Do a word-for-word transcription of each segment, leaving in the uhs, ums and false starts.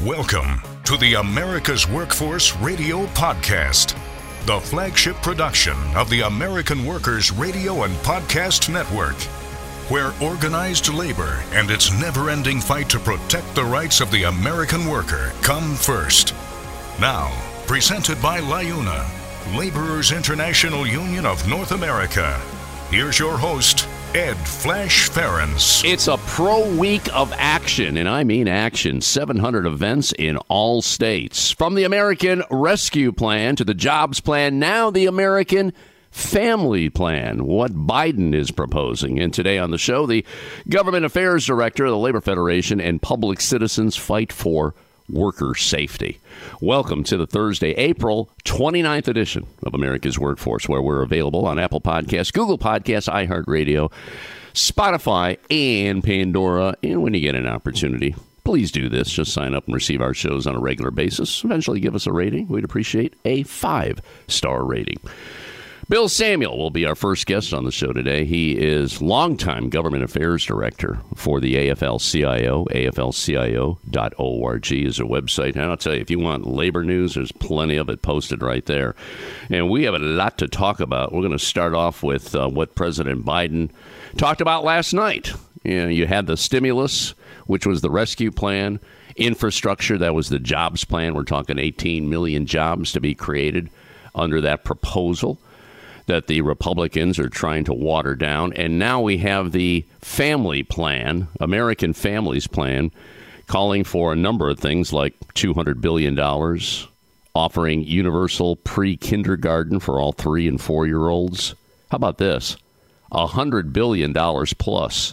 Welcome to the America's Workforce Radio Podcast, the flagship production of the American Workers Radio and Podcast Network, where organized labor and its never-ending fight to protect the rights of the American worker come first. Now, presented by LIUNA, Laborers International Union of North America. Here's your host, Ed Flash Ferens. It's a pro week of action, and I mean action. seven hundred events in all states. From the American Rescue Plan to the Jobs Plan, now the American Family Plan, what Biden is proposing. And today on the show, the Government Affairs Director of the Labor Federation and Public Citizens Fight for Worker Safety. Welcome to the Thursday, April twenty-ninth edition of America's Workforce, where we're available on Apple Podcasts, Google Podcasts, iHeartRadio, Spotify, and Pandora. And when you get an opportunity, please do this. Just sign up and receive our shows on a regular basis. Eventually give us a rating. We'd appreciate a five-star rating. Bill Samuel will be our first guest on the show today. He is longtime Government Affairs Director for the A F L C I O. A F L C I O dot org is a website. And I'll tell you, if you want labor news, there's plenty of it posted right there. And we have a lot to talk about. We're going to start off with uh, what President Biden talked about last night. You know, you had the stimulus, which was the rescue plan, infrastructure, that was the jobs plan. We're talking eighteen million jobs to be created under that proposal that the Republicans are trying to water down. And now we have the family plan, American Families Plan, calling for a number of things like two hundred billion dollars, offering universal pre-kindergarten for all three and four-year-olds. How about this? one hundred billion dollars plus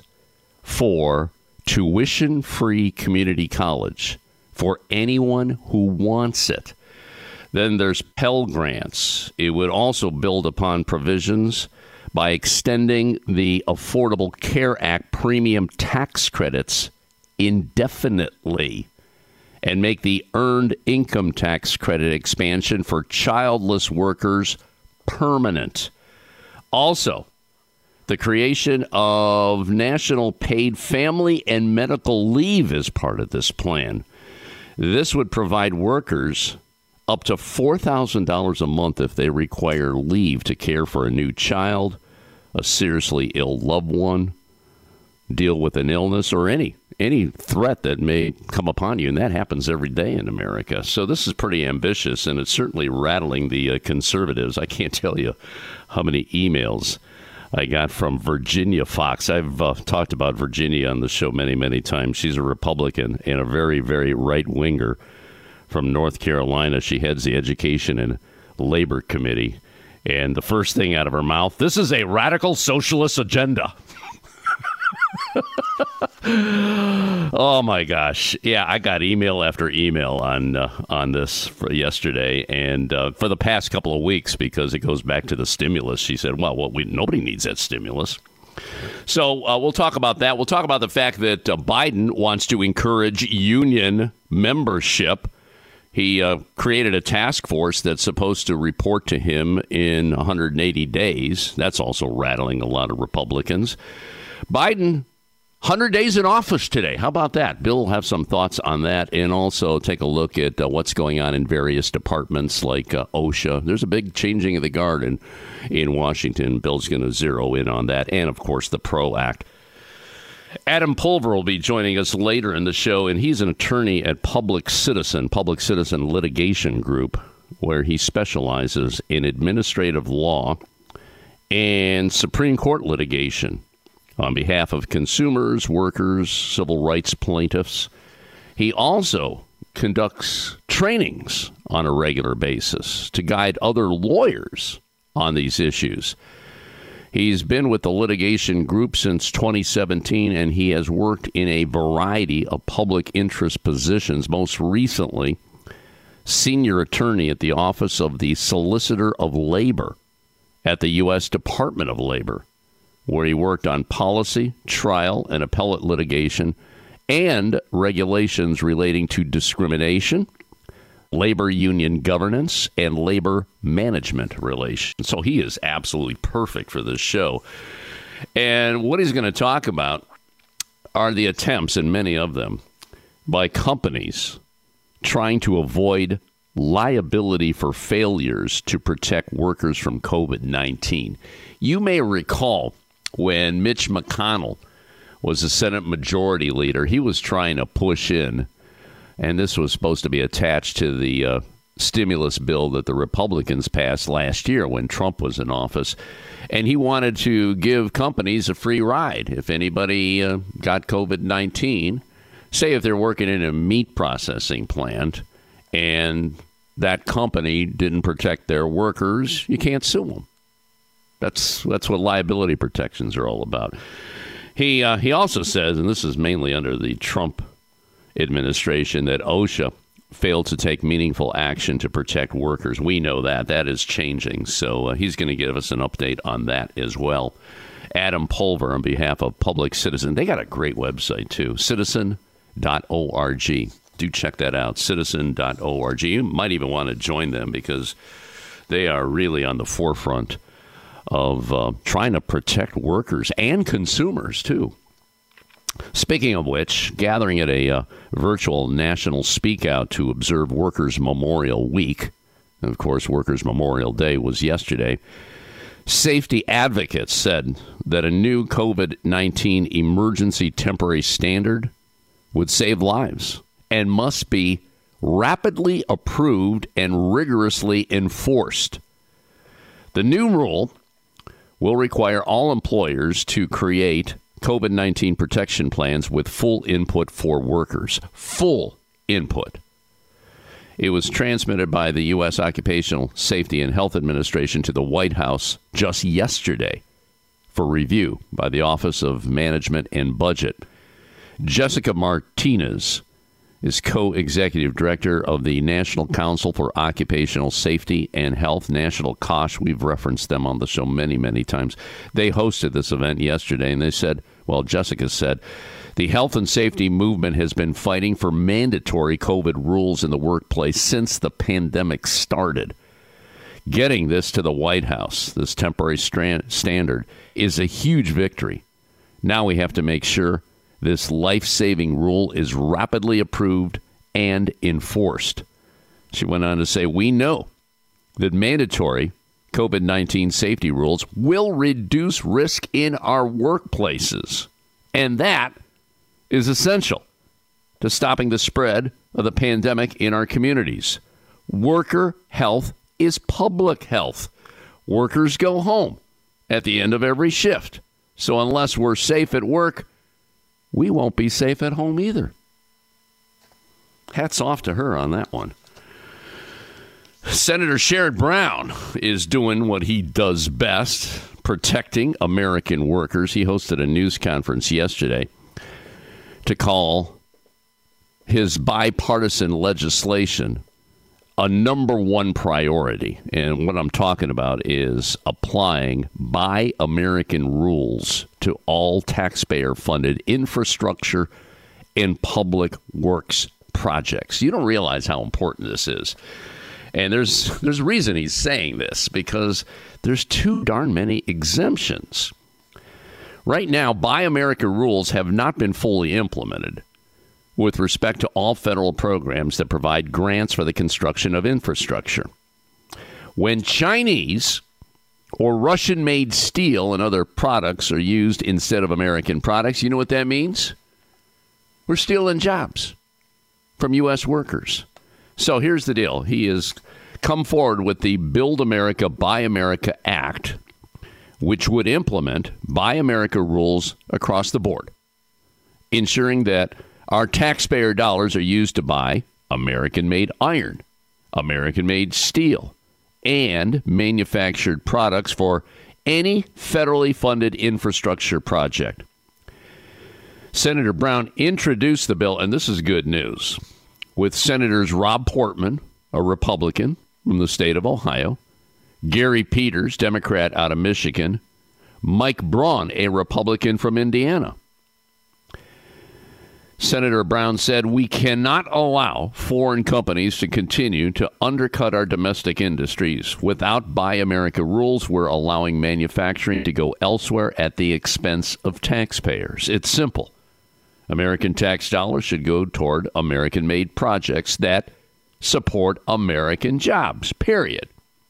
for tuition-free community college for anyone who wants it. Then there's Pell Grants. It would also build upon provisions by extending the Affordable Care Act premium tax credits indefinitely and make the earned income tax credit expansion for childless workers permanent. Also, the creation of national paid family and medical leave is part of this plan. This would provide workers up to four thousand dollars a month if they require leave to care for a new child, a seriously ill loved one, deal with an illness, or any any threat that may come upon you. And that happens every day in America. So this is pretty ambitious, and it's certainly rattling the uh, conservatives. I can't tell you how many emails I got from Virginia Fox. I've uh, talked about Virginia on the show many, many times. She's a Republican and a very, very right-winger from North Carolina. She heads the Education and Labor Committee. And the first thing out of her mouth, this is a radical socialist agenda. Oh, my gosh. Yeah, I got email after email on uh, on this for yesterday and uh, for the past couple of weeks, because it goes back to the stimulus. She said, well, well we, nobody needs that stimulus. So uh, we'll talk about that. We'll talk about the fact that uh, Biden wants to encourage union membership. He uh, created a task force that's supposed to report to him in one hundred eighty days. That's also rattling a lot of Republicans. Biden, one hundred days in office today. How about that? Bill will have some thoughts on that, and also take a look at uh, what's going on in various departments like uh, OSHA. There's a big changing of the guard in, in Washington. Bill's going to zero in on that, and, of course, the PRO Act. Adam Pulver will be joining us later in the show, and he's an attorney at Public Citizen, Public Citizen Litigation Group, where he specializes in administrative law and Supreme Court litigation on behalf of consumers, workers, civil rights plaintiffs. He also conducts trainings on a regular basis to guide other lawyers on these issues. He's been with the litigation group since twenty seventeen, and he has worked in a variety of public interest positions, most recently senior attorney at the Office of the Solicitor of Labor at the U S Department of Labor, where he worked on policy, trial, and appellate litigation and regulations relating to discrimination, labor union governance, and labor management relations. So he is absolutely perfect for this show. And what he's going to talk about are the attempts, and many of them, by companies trying to avoid liability for failures to protect workers from COVID nineteen. You may recall when Mitch McConnell was the Senate Majority Leader, he was trying to push in, and this was supposed to be attached to the uh, stimulus bill that the Republicans passed last year when Trump was in office. And he wanted to give companies a free ride if anybody uh, got COVID nineteen. Say if they're working in a meat processing plant and that company didn't protect their workers, you can't sue them. That's that's what liability protections are all about. He uh, he also says, and this is mainly under the Trump administration, that OSHA failed to take meaningful action to protect workers. We know that. That is changing. So uh, he's going to give us an update on that as well. Adam Pulver on behalf of Public Citizen. They got a great website, too, citizen dot org. Do check that out, citizen dot org. You might even want to join them because they are really on the forefront of uh, trying to protect workers and consumers, too. Speaking of which, gathering at a uh, virtual national speak out to observe Workers' Memorial Week, and of course, Workers' Memorial Day was yesterday, safety advocates said that a new COVID nineteen emergency temporary standard would save lives and must be rapidly approved and rigorously enforced. The new rule will require all employers to create COVID nineteen protection plans with full input for workers. Full input. It was transmitted by the U S Occupational Safety and Health Administration to the White House just yesterday for review by the Office of Management and Budget. Jessica Martinez is co-executive director of the National Council for Occupational Safety and Health, National C O S H. We've referenced them on the show many, many times. They hosted this event yesterday, and they said, well, Jessica said, the health and safety movement has been fighting for mandatory COVID rules in the workplace since the pandemic started. Getting this to the White House, this temporary strand- standard, is a huge victory. Now we have to make sure this life-saving rule is rapidly approved and enforced. She went on to say, we know that mandatory COVID nineteen safety rules will reduce risk in our workplaces. And that is essential to stopping the spread of the pandemic in our communities. Worker health is public health. Workers go home at the end of every shift. So unless we're safe at work, we won't be safe at home either. Hats off to her on that one. Senator Sherrod Brown is doing what he does best, protecting American workers. He hosted a news conference yesterday to call his bipartisan legislation a number one priority. And what I'm talking about is applying Buy American rules to all taxpayer-funded infrastructure and public works projects. You don't realize how important this is. And there's there's a reason he's saying this, because there's too darn many exemptions. Right now, Buy America rules have not been fully implemented with respect to all federal programs that provide grants for the construction of infrastructure. When Chinese or Russian-made steel and other products are used instead of American products, you know what that means? We're stealing jobs from U S workers. So here's the deal. He has come forward with the Build America, Buy America Act, which would implement Buy America rules across the board, ensuring that our taxpayer dollars are used to buy American-made iron, American-made steel, and manufactured products for any federally funded infrastructure project. Senator Brown introduced the bill, and this is good news, with Senators Rob Portman, a Republican from the state of Ohio, Gary Peters, Democrat out of Michigan, Mike Braun, a Republican from Indiana. Senator Brown said, we cannot allow foreign companies to continue to undercut our domestic industries. Without Buy America rules, we're allowing manufacturing to go elsewhere at the expense of taxpayers. It's simple. American tax dollars should go toward American-made projects that support American jobs, period.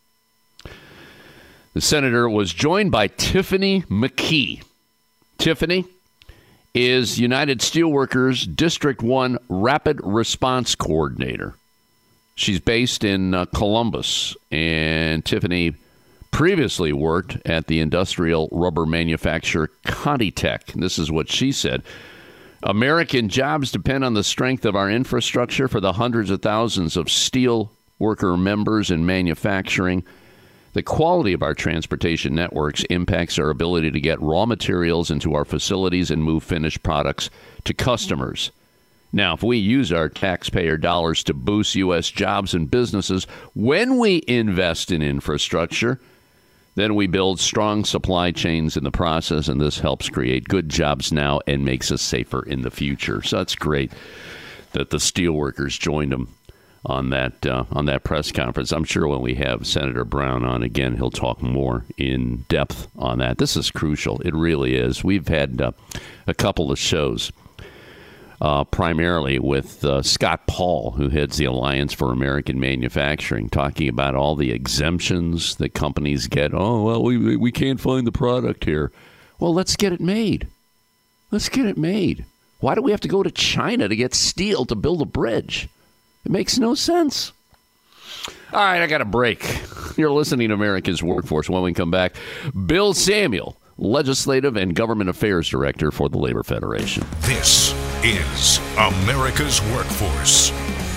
The senator was joined by Tiffany McKee. Tiffany is United Steelworkers District one Rapid Response Coordinator. She's based in uh, Columbus, and Tiffany previously worked at the industrial rubber manufacturer ContiTech. And this is what she said. American jobs depend on the strength of our infrastructure for the hundreds of thousands of steel worker members in manufacturing. The quality of our transportation networks impacts our ability to get raw materials into our facilities and move finished products to customers. Now, if we use our taxpayer dollars to boost U S jobs and businesses when we invest in infrastructure, then we build strong supply chains in the process, and this helps create good jobs now and makes us safer in the future. So that's great that the steelworkers joined them on that uh, on that press conference. I'm sure when we have Senator Brown on again, he'll talk more in depth on that. This is crucial. It really is. We've had uh, a couple of shows, uh, primarily with uh, Scott Paul, who heads the Alliance for American Manufacturing, talking about all the exemptions that companies get. Oh, well, we we can't find the product here. Well, let's get it made. Let's get it made. Why do we have to go to China to get steel to build a bridge? It makes no sense. All right, I got a break. You're listening to America's Workforce. When we come back, Bill Samuel, Legislative and Government Affairs Director for the Labor Federation. This is America's Workforce.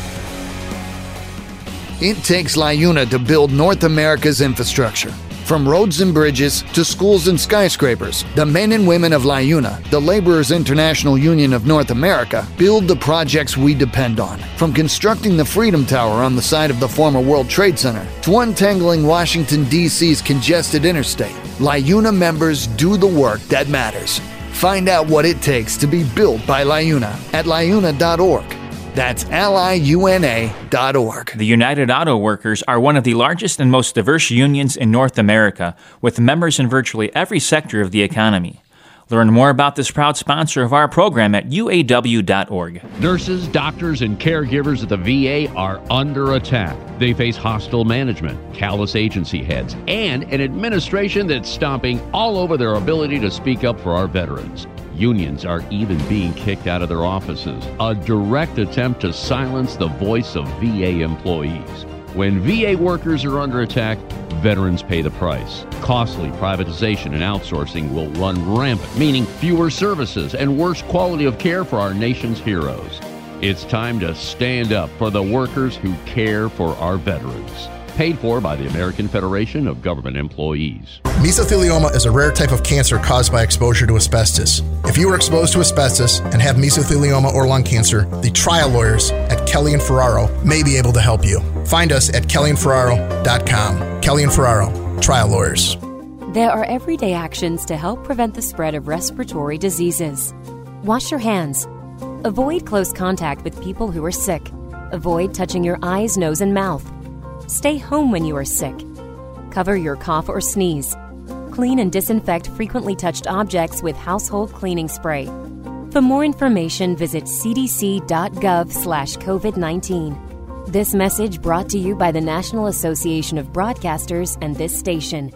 It takes LiUNA to build North America's infrastructure. From roads and bridges to schools and skyscrapers, the men and women of LiUNA, the Laborers International Union of North America, build the projects we depend on. From constructing the Freedom Tower on the site of the former World Trade Center to untangling Washington, D C's congested interstate, LiUNA members do the work that matters. Find out what it takes to be built by LiUNA at liuna dot org. That's L I U N A dot org. The United Auto Workers are one of the largest and most diverse unions in North America, with members in virtually every sector of the economy. Learn more about this proud sponsor of our program at U A W dot org. Nurses, doctors, and caregivers at the V A are under attack. They face hostile management, callous agency heads, and an administration that's stomping all over their ability to speak up for our veterans. Unions are even being kicked out of their offices, a direct attempt to silence the voice of V A employees. When V A workers are under attack, veterans pay the price. Costly privatization and outsourcing will run rampant, meaning fewer services and worse quality of care for our nation's heroes. It's time to stand up for the workers who care for our veterans. Paid for by the American Federation of Government Employees. Mesothelioma is a rare type of cancer caused by exposure to asbestos. If you were exposed to asbestos and have mesothelioma or lung cancer, the trial lawyers at Kelly and Ferraro may be able to help you. Find us at kelly and ferraro dot com. Kelly and Ferraro, trial lawyers. There are everyday actions to help prevent the spread of respiratory diseases. Wash your hands. Avoid close contact with people who are sick. Avoid touching your eyes, nose, and mouth. Stay home when you are sick. Cover your cough or sneeze. Clean and disinfect frequently touched objects with household cleaning spray. For more information, visit c d c dot gov slash covid nineteen. This message brought to you by the National Association of Broadcasters and this station.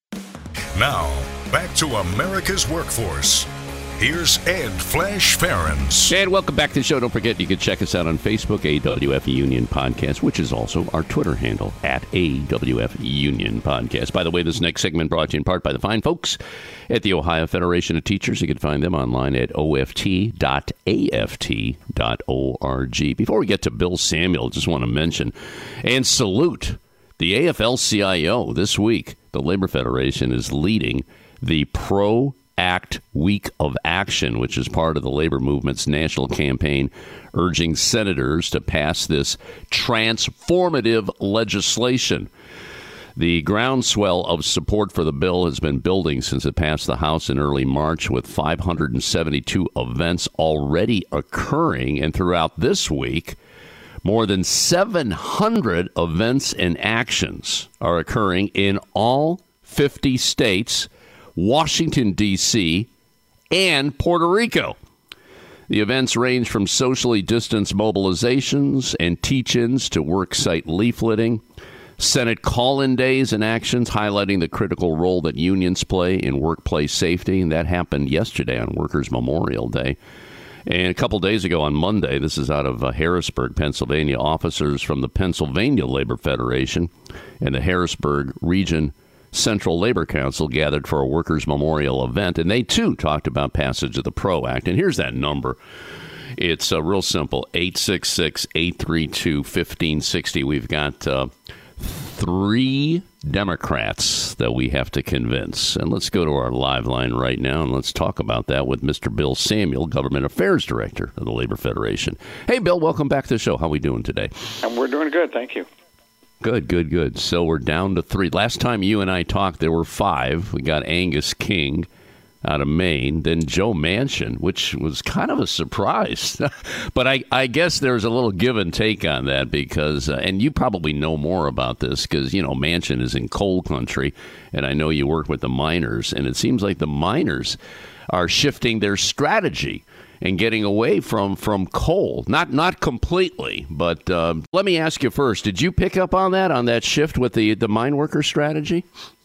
Now, back to America's Workforce. Here's Ed Flash Ferens. And welcome back to the show. Don't forget, you can check us out on Facebook, A W F Union Podcast, which is also our Twitter handle, at A W F Union Podcast. By the way, this next segment brought to you in part by the fine folks at the Ohio Federation of Teachers. You can find them online at O F T dot A F T dot org. Before we get to Bill Samuel, just want to mention and salute the A F L C I O this week. The Labor Federation is leading the Pro Act Week of Action, which is part of the labor movement's national campaign urging senators to pass this transformative legislation. The groundswell of support for the bill has been building since it passed the House in early March, with five hundred seventy-two events already occurring. And throughout this week, more than seven hundred events and actions are occurring in all fifty states, Washington, D C, and Puerto Rico. The events range from socially distanced mobilizations and teach-ins to worksite leafleting, Senate call-in days and actions highlighting the critical role that unions play in workplace safety. And that happened yesterday on Workers' Memorial Day. And a couple days ago on Monday, this is out of uh, Harrisburg, Pennsylvania, officers from the Pennsylvania Labor Federation and the Harrisburg Region Central Labor Council gathered for a Workers' Memorial event, and they, too, talked about passage of the PRO Act. And here's that number. It's uh, real simple, eight six six, eight three two, one five six zero. We've got uh, three Democrats that we have to convince. And let's go to our live line right now, and let's talk about that with Mister Bill Samuel, Government Affairs Director of the Labor Federation. Hey, Bill, welcome back to the show. How are we doing today? And we're doing good, thank you. Good, good, good. So we're down to three. Last time you and I talked, there were five. We got Angus King out of Maine, then Joe Manchin, which was kind of a surprise. But I, I guess there's a little give and take on that because, uh, and you probably know more about this because, you know, Manchin is in coal country, and I know you work with the miners, and it seems like the miners are shifting their strategy and getting away from, from coal. Not not completely, but uh, let me ask you first, did you pick up on that, on that shift with the, the mine worker strategy?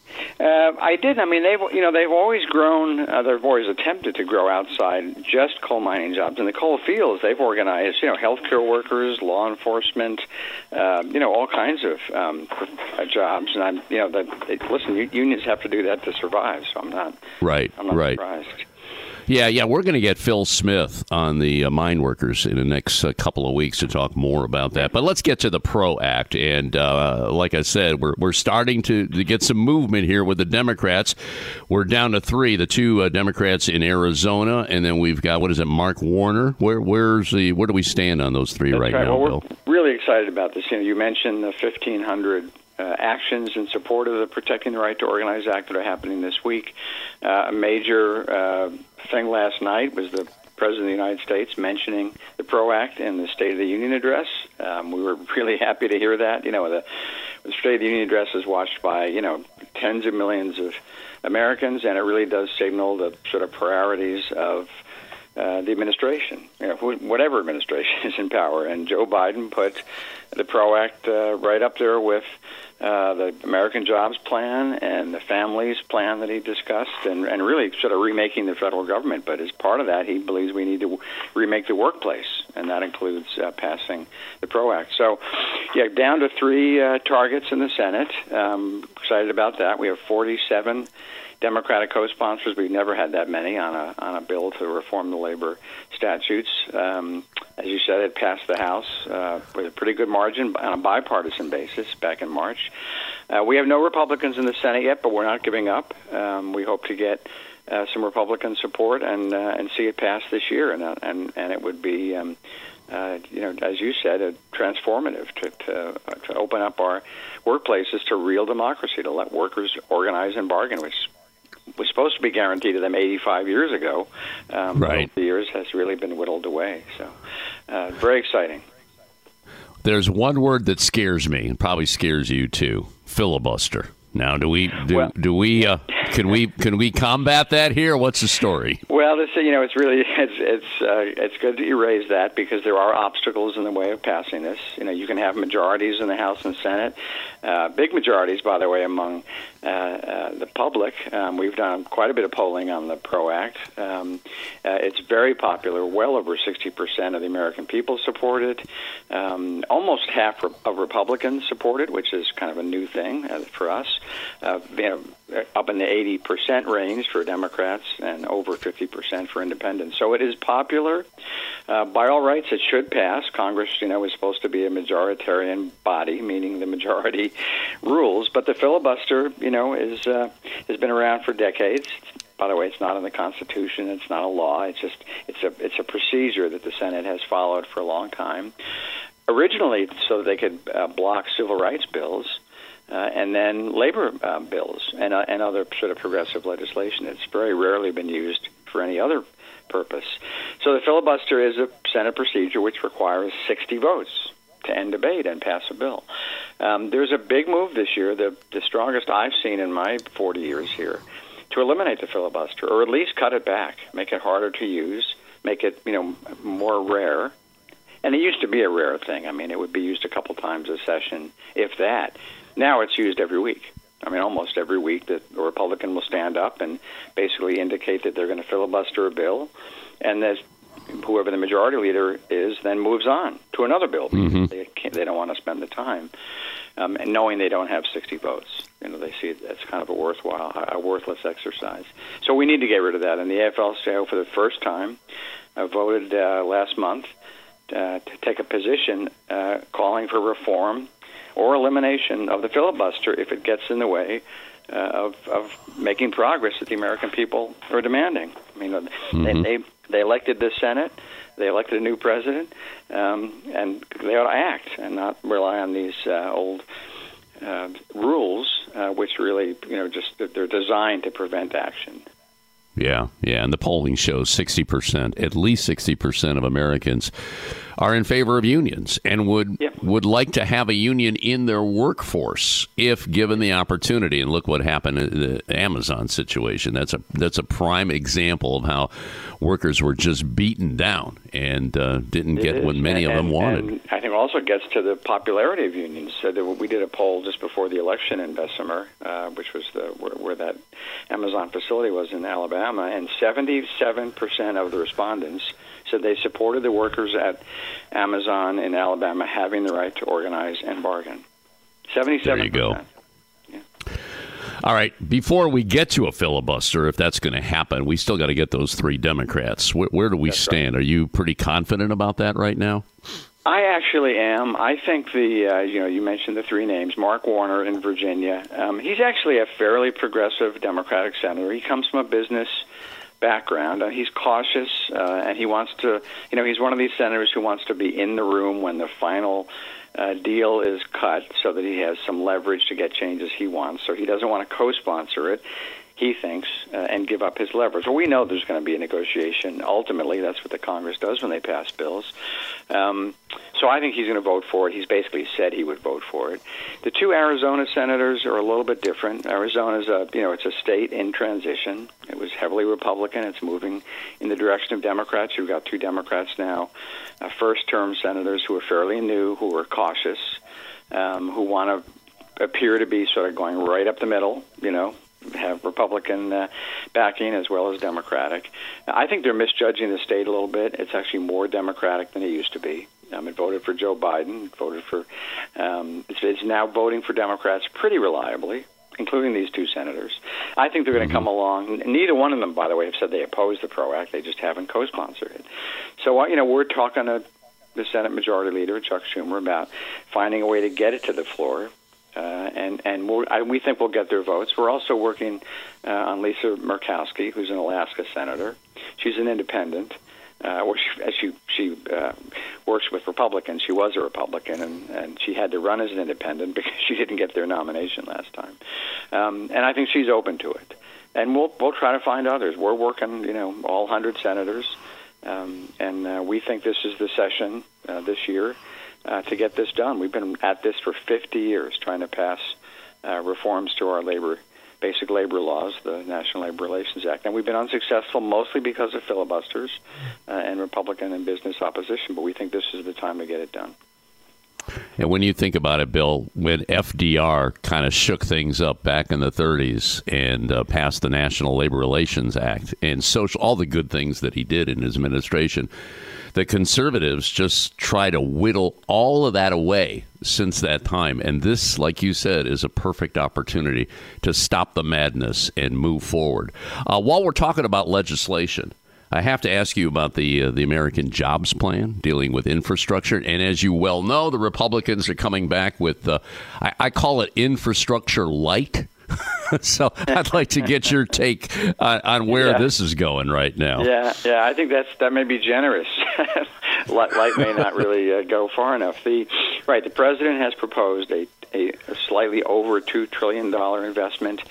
Uh, I did. I mean, they've you know they've always grown. Uh, they've always attempted to grow outside just coal mining jobs. In the coal fields, they've organized you know healthcare workers, law enforcement, uh, you know all kinds of um, uh, jobs. And I'm you know that it, listen, unions have to do that to survive. So I'm not right. I'm not right. surprised. Yeah, yeah, we're going to get Phil Smith on the uh, mine workers in the next uh, couple of weeks to talk more about that. But let's get to the PRO Act. And uh, like I said, we're we're starting to, to get some movement here with the Democrats. We're down to three, the two uh, Democrats in Arizona, and then we've got, what is it, Mark Warner? Where where's the where do we stand on those three That's right, right. now, well, Bill? We're really excited about this. You know, you mentioned the fifteen hundred Uh, actions in support of the Protecting the Right to Organize Act that are happening this week. Uh, a major uh, thing last night was the President of the United States mentioning the PRO Act in the State of the Union address. Um, we were really happy to hear that. You know, the, the State of the Union address is watched by, you know, tens of millions of Americans, and it really does signal the sort of priorities of uh, the administration, you know, wh- whatever administration is in power. And Joe Biden put the PRO Act uh, right up there with Uh, the American Jobs Plan and the Families Plan that he discussed, and, and really sort of remaking the federal government. But as part of that, he believes we need to remake the workplace, and that includes uh, passing the PRO Act. So, yeah, down to three uh, targets in the Senate. Um, excited about that. We have forty-seven Democratic co-sponsors. We've never had that many on a on a bill to reform the labor statutes. Um, as you said, it passed the House uh, with a pretty good margin on a bipartisan basis back in March. Uh, we have no Republicans in the Senate yet, but we're not giving up. Um, we hope to get uh, some Republican support and uh, and see it pass this year, and uh, and and it would be. Um, Uh, you know, as you said, uh, transformative to, to, uh, to open up our workplaces to real democracy, to let workers organize and bargain, which was supposed to be guaranteed to them eighty-five years ago. Um, right. Over the years has really been whittled away. So, uh, very exciting. There's one word that scares me, and probably scares you too: filibuster. Now, do we do well, do we uh, can we can we combat that here? What's the story? Well, this, you know, it's really it's it's uh, it's good that you raise that because there are obstacles in the way of passing this. You know, you can have majorities in the House and Senate, uh, big majorities, by the way, among uh, uh, the public. Um, we've done quite a bit of polling on the PRO Act. Um, uh, it's very popular. Well over sixty percent of the American people support it. Um, almost half of Republicans support it, which is kind of a new thing uh, for us. Uh, you know, up in the eighty percent range for Democrats and over fifty percent for independents. So it is popular. Uh, by all rights, it should pass. Congress, you know, is supposed to be a majoritarian body, meaning the majority rules. But the filibuster, you know, is uh, has been around for decades. By the way, it's not in the Constitution. It's not a law. It's just it's a it's a procedure that the Senate has followed for a long time. Originally, so that they could uh, block civil rights bills. Uh, and then labor uh, bills and, uh, and other sort of progressive legislation. It's very rarely been used for any other purpose. So the filibuster is a Senate procedure which requires sixty votes to end debate and pass a bill. Um, there's a big move this year, the, the strongest I've seen in my forty years here, to eliminate the filibuster, or at least cut it back, make it harder to use, make it, you know, more rare. And it used to be a rare thing. I mean, it would be used a couple times a session, if that. Now it's used every week. I mean, almost every week that a Republican will stand up and basically indicate that they're going to filibuster a bill, and that whoever the majority leader is then moves on to another bill because mm-hmm. they can't, they don't want to spend the time, um, and knowing they don't have sixty votes. You know, they see it as kind of a worthwhile, a worthless exercise. So we need to get rid of that. And the A F L C I O, for the first time, uh, voted uh, last month uh, to take a position uh, calling for reform or elimination of the filibuster if it gets in the way uh, of, of making progress that the American people are demanding. I mean, mm-hmm. they, they they elected the Senate, they elected a new president, um, and they ought to act and not rely on these uh, old uh, rules, uh, which really, you know, just they're designed to prevent action. Yeah, yeah, and the polling shows sixty percent, at least sixty percent of Americans are in favor of unions and would yep. would like to have a union in their workforce if given the opportunity. And look what happened in the Amazon situation. That's a that's a prime example of how workers were just beaten down and uh, didn't it get is. what many and, of them wanted. And I think also gets to the popularity of unions. So that we did a poll just before the election in Bessemer, uh, which was the where, where that Amazon facility was in Alabama, and seventy-seven percent of the respondents said they supported the workers at Amazon in Alabama having the right to organize and bargain. seventy-seven percent. There you go. Yeah. All right. Before we get to a filibuster, if that's going to happen, we still got to get those three Democrats. Where, where do we that's stand? Right. Are you pretty confident about that right now? I actually am. I think the, uh, you know, you mentioned the three names, Mark Warner in Virginia. Um, he's actually a fairly progressive Democratic senator. He comes from a business background. Uh, he's cautious, uh, and he wants to, you know, he's one of these senators who wants to be in the room when the final uh, deal is cut so that he has some leverage to get changes he wants. So he doesn't want to co-sponsor it, he thinks, uh, and give up his leverage. Well, we know there's going to be a negotiation. Ultimately, that's what the Congress does when they pass bills. Um, so I think he's going to vote for it. He's basically said he would vote for it. The two Arizona senators are a little bit different. Arizona's a, you know, it's a state in transition. It was heavily Republican. It's moving in the direction of Democrats. You've got two Democrats now, uh, first-term senators who are fairly new, who are cautious, um, who want to appear to be sort of going right up the middle, you know, have Republican uh, backing as well as Democratic. I think they're misjudging the state a little bit. It's actually more Democratic than it used to be. Um, it voted for Joe Biden, voted for, um, it's, it's now voting for Democrats pretty reliably, including these two senators. I think they're going to mm-hmm. come along. Neither one of them, by the way, have said they oppose the PRO Act. They just haven't co-sponsored it. So, you know, we're talking to the Senate Majority Leader, Chuck Schumer, about finding a way to get it to the floor. Uh, and and we'll, I, we think we'll get their votes. We're also working uh, on Lisa Murkowski, who's an Alaska senator. She's an independent. Uh, where she, as she, she uh, works with Republicans. She was a Republican, and, and she had to run as an independent because she didn't get their nomination last time. Um, and I think she's open to it. And we'll we'll try to find others. We're working, you know, all one hundred senators, um, and uh, we think this is the session uh, this year uh, to get this done. We've been at this for fifty years, trying to pass uh, reforms to our labor basic labor laws, the National Labor Relations Act. And we've been unsuccessful mostly because of filibusters uh, and Republican and business opposition, but we think this is the time to get it done. And when you think about it, Bill, when F D R kind of shook things up back in the thirties and uh, passed the National Labor Relations Act and social, all the good things that he did in his administration, the conservatives just try to whittle all of that away since that time. And this, like you said, is a perfect opportunity to stop the madness and move forward. Uh, while we're talking about legislation, I have to ask you about the uh, the American Jobs Plan dealing with infrastructure. And as you well know, the Republicans are coming back with, uh, I, I call it infrastructure light. So I'd like to get your take on, on where yeah. this is going right now. Yeah, yeah, I think that's that may be generous. Light may not really uh, go far enough. The right, the president has proposed a, a, a slightly over two trillion dollar investment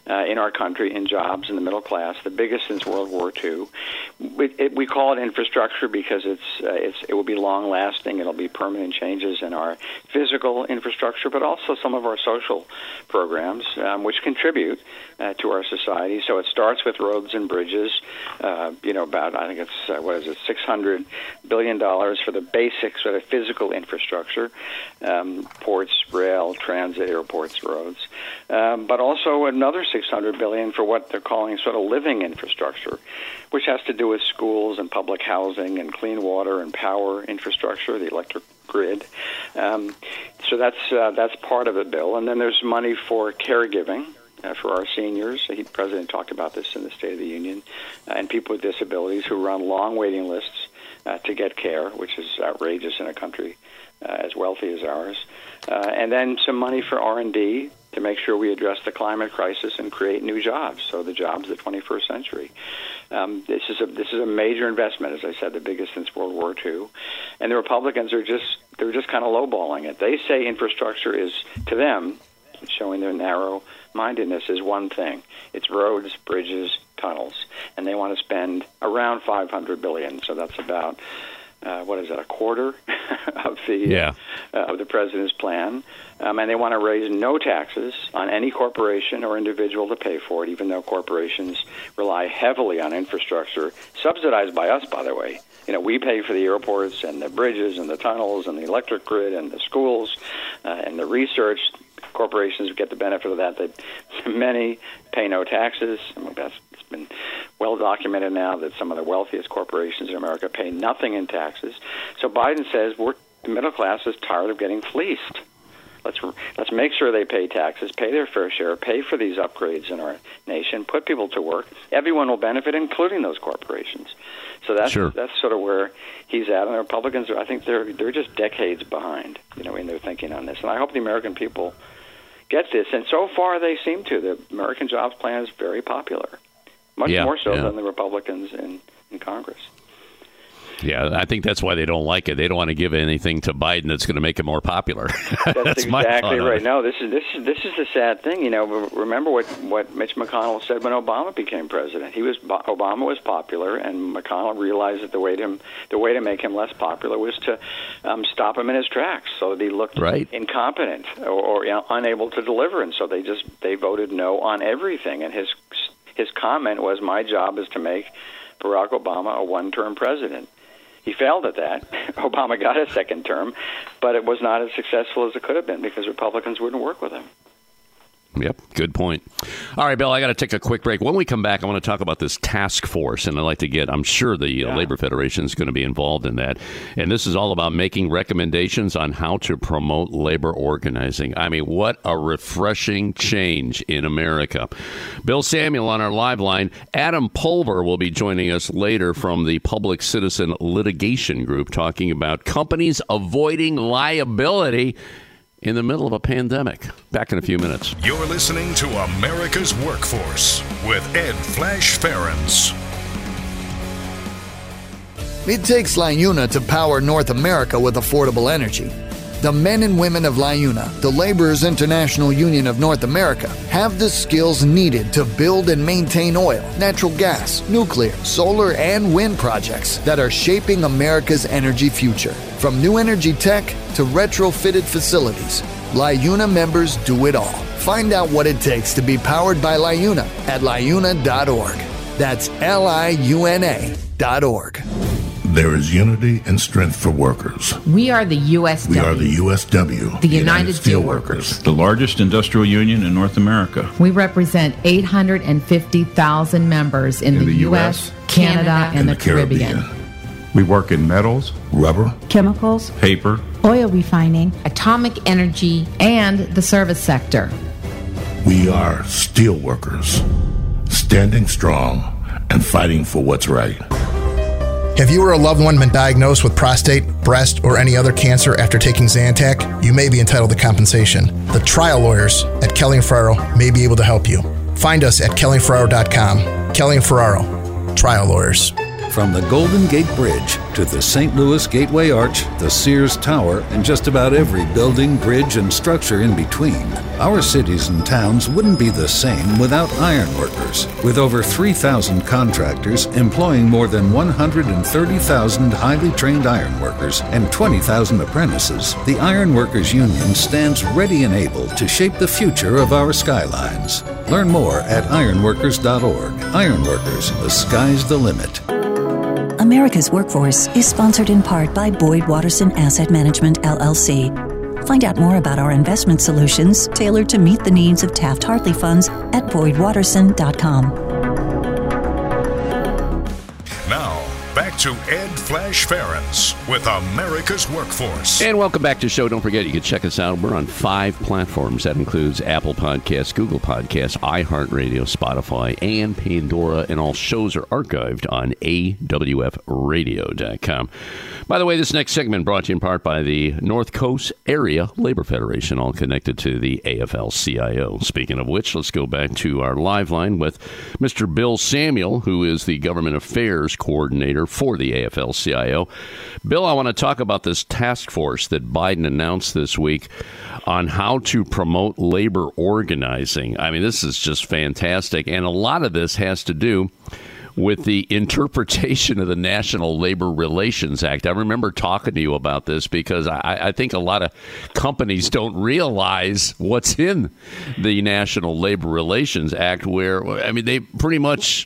uh, in our country in jobs in the middle class, the biggest since World War Two. We, it, we call it infrastructure because it's, uh, it's it will be long-lasting. It'll be permanent changes in our physical infrastructure, but also some of our social programs, um, which contribute uh, to our society. So it starts with roads and bridges. Uh, you know, about I think it's uh, what is it, six hundred billion dollars for the basic sort of physical infrastructure, um, ports, rail, transit, airports, roads, um, but also another six hundred billion dollars for what they're calling sort of living infrastructure, which has to do with schools and public housing and clean water and power infrastructure, the electric grid. Um, so that's uh, that's part of the bill. And then there's money for caregiving uh, for our seniors. The President talked about this in the State of the Union, uh, and people with disabilities who run long waiting lists uh, to get care, which is outrageous in a country uh, as wealthy as ours. Uh, and then some money for R and D to make sure we address the climate crisis and create new jobs, so the jobs of the twenty-first century. Um, this is a this is a major investment, as I said, the biggest since World War Two, and the Republicans are just they're just kind of lowballing it. They say infrastructure is, to them, showing their narrow-mindedness, is one thing: it's roads, bridges, tunnels, and they want to spend around five hundred billion dollars. So that's about uh, what is that, a quarter of the yeah. uh, of the president's plan. Um, and they want to raise no taxes on any corporation or individual to pay for it, even though corporations rely heavily on infrastructure, subsidized by us, by the way. You know, we pay for the airports and the bridges and the tunnels and the electric grid and the schools uh, and the research. Corporations get the benefit of that. They, many pay no taxes. I mean, that's, it's been well documented now that some of the wealthiest corporations in America pay nothing in taxes. So Biden says we're the middle class is tired of getting fleeced. Let's let's make sure they pay taxes, pay their fair share, pay for these upgrades in our nation, put people to work. Everyone will benefit, including those corporations. So that's sure. that's sort of where he's at. And the Republicans, I think they're they're just decades behind, you know, in their thinking on this. And I hope the American people get this. And so far, they seem to. The American Jobs Plan is very popular, much yeah, more so yeah. than the Republicans in, in Congress. Yeah, I think that's why they don't like it. They don't want to give anything to Biden that's going to make it more popular. That's, that's exactly right. No, this is this is this is the sad thing. You know, remember what, what Mitch McConnell said when Obama became president. He was Obama was popular, and McConnell realized that the way to him, the way to make him less popular was to um, stop him in his tracks, so that he looked right. incompetent or, or you know, unable to deliver. And so they just they voted no on everything. And his his comment was, "My job is to make Barack Obama a one-term president." He failed at that. Obama got a second term, but it was not as successful as it could have been because Republicans wouldn't work with him. Yep, good point. All right, Bill, I got to take a quick break. When we come back, I want to talk about this task force, and I'd like to get, I'm sure the yeah. uh, Labor Federation is going to be involved in that. And this is all about making recommendations on how to promote labor organizing. I mean, what a refreshing change in America. Bill Samuel on our live line. Adam Pulver will be joining us later from the Public Citizen Litigation Group, talking about companies avoiding liability in the middle of a pandemic. Back in a few minutes. You're listening to America's Workforce with Ed Flash Ferens. It takes LiUNA to power North America with affordable energy. The men and women of LiUNA, the Laborers International Union of North America, have the skills needed to build and maintain oil, natural gas, nuclear, solar, and wind projects that are shaping America's energy future. From new energy tech to retrofitted facilities, LiUNA members do it all. Find out what it takes to be powered by LiUNA at liuna dot org. That's L I U N A dot org. There is unity and strength for workers. We are the U S W. We are the U S W. The, the United, United Steelworkers. The largest industrial union in North America. We represent eight hundred fifty thousand members in, in the, the U S, Canada, and, and the, the Caribbean. Caribbean. We work in metals, rubber, chemicals, paper, oil refining, atomic energy, and the service sector. We are steelworkers, standing strong and fighting for what's right. Have you or a loved one been diagnosed with prostate, breast, or any other cancer after taking Zantac? You may be entitled to compensation. The trial lawyers at Kelly and Ferraro may be able to help you. Find us at kelly and ferraro dot com. Kelly and Ferraro, trial lawyers. From the Golden Gate Bridge to the Saint Louis Gateway Arch, the Sears Tower, and just about every building, bridge, and structure in between, our cities and towns wouldn't be the same without ironworkers. With over three thousand contractors employing more than one hundred thirty thousand highly trained ironworkers and twenty thousand apprentices, the Ironworkers Union stands ready and able to shape the future of our skylines. Learn more at ironworkers dot org. Ironworkers, the sky's the limit. America's Workforce is sponsored in part by Boyd Watterson Asset Management, L L C. Find out more about our investment solutions tailored to meet the needs of Taft-Hartley funds at boyd watterson dot com. Now, back to Ed Flash Ferens with America's Workforce. And welcome back to the show. Don't forget, you can check us out. We're on five platforms. That includes Apple Podcasts, Google Podcasts, iHeartRadio, Spotify, and Pandora. And all shows are archived on A W F radio dot com. By the way, this next segment brought to you in part by the North Coast Area Labor Federation, all connected to the A F L C I O. Speaking of which, let's go back to our live line with Mister Bill Samuel, who is the Government Affairs Coordinator for the A F L C I O. Bill, I want to talk about this task force that Biden announced this week on how to promote labor organizing. I mean, this is just fantastic. And a lot of this has to do with the interpretation of the National Labor Relations Act. I remember talking to you about this because I, I think a lot of companies don't realize what's in the National Labor Relations Act, where, I mean, they pretty much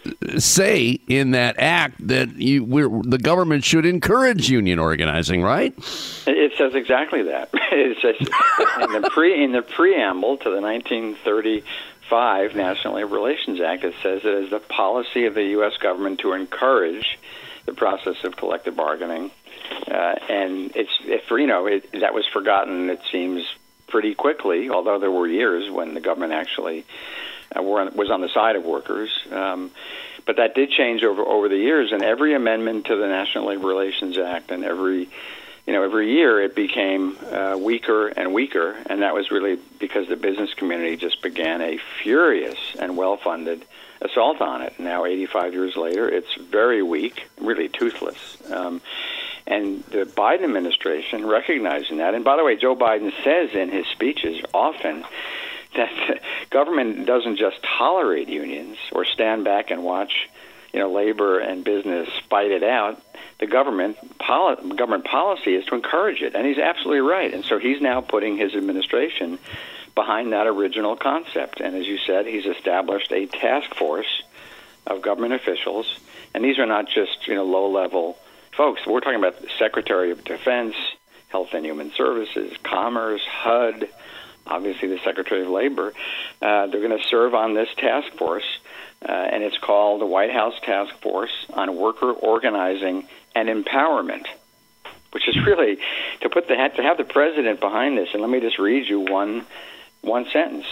say in that act that you, we're, the government should encourage union organizing, right? It says exactly that. It says in the, pre, in the preamble to the nineteen thirty-five National Labor Relations Act, it says it is the policy of the U S government to encourage the process of collective bargaining. Uh, and it's, if you know, it, that was forgotten, it seems, pretty quickly, although there were years when the government actually uh, were on, was on the side of workers. Um, but that did change over, over the years, and every amendment to the National Labor Relations Act and every You know, every year it became uh, weaker and weaker, and that was really because the business community just began a furious and well-funded assault on it. Now, eighty-five years later, it's very weak, really toothless. Um, and the Biden administration, recognizing that, and by the way, Joe Biden says in his speeches often that the government doesn't just tolerate unions or stand back and watch, you know, labor and business fight it out. The government poli- government policy is to encourage it, and he's absolutely right. And so he's now putting his administration behind that original concept. And as you said, he's established a task force of government officials, and these are not just, you know, low-level folks. We're talking about the Secretary of Defense, Health and Human Services, Commerce, H U D, obviously the Secretary of Labor. Uh, they're going to serve on this task force, uh, and it's called the White House Task Force on Worker Organizing and Empowerment, which is really to put the to have the president behind this. And let me just read you one one sentence.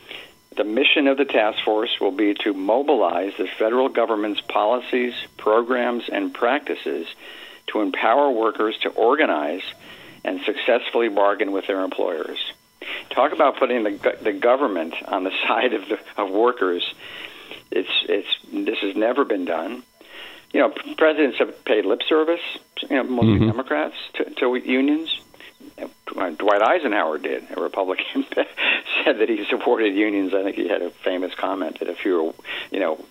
The mission of the task force will be to mobilize the federal government's policies, programs, and practices to empower workers to organize and successfully bargain with their employers. Talk about putting the the government on the side of the, of workers. It's it's this has never been done. You know, presidents have paid lip service, you know, mostly mm-hmm. Democrats, to, to unions. Dwight Eisenhower did. A Republican said that he supported unions. I think he had a famous comment that if you were, you know,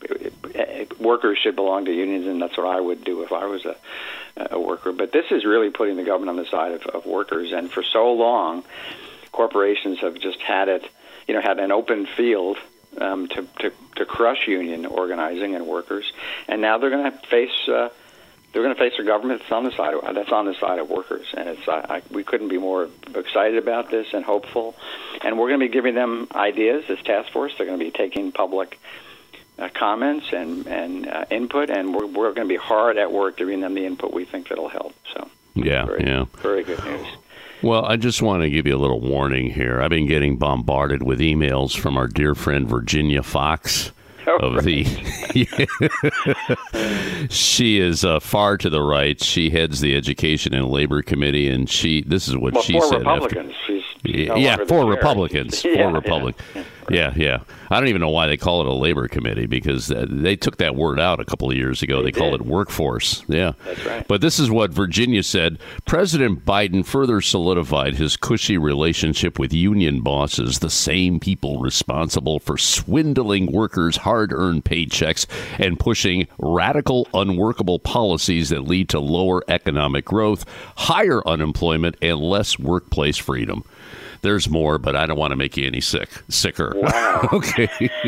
workers should belong to unions, and that's what I would do if I was a, a worker. But this is really putting the government on the side of, of workers. And for so long, corporations have just had it, you know, had an open field Um, to, to to crush union organizing and workers, and now they're going to face uh, they're going to face a government that's on the side of, that's on the side of workers, and it's I, I, we couldn't be more excited about this and hopeful, and we're going to be giving them ideas. This task force, they're going to be taking public uh, comments and and uh, input, and we're we're going to be hard at work giving them the input we think that'll help. So yeah, very, yeah, very good news. Well, I just want to give you a little warning here. I've been getting bombarded with emails from our dear friend Virginia Fox oh, of right. the. She is uh, far to the right. She heads the Education and Labor Committee, and she. This is what well, she for said. Republicans, after, she's no yeah, for Republicans, yeah, for Republicans. Yeah, yeah. Yeah, yeah. I don't even know why they call it a labor committee, because they took that word out a couple of years ago. They, they called it workforce. Yeah. That's right. But this is what Virginia said. President Biden further solidified his cushy relationship with union bosses, the same people responsible for swindling workers' hard-earned paychecks and pushing radical, unworkable policies that lead to lower economic growth, higher unemployment, and less workplace freedom. There's more, but I don't want to make you any sick, sicker. Wow. Okay.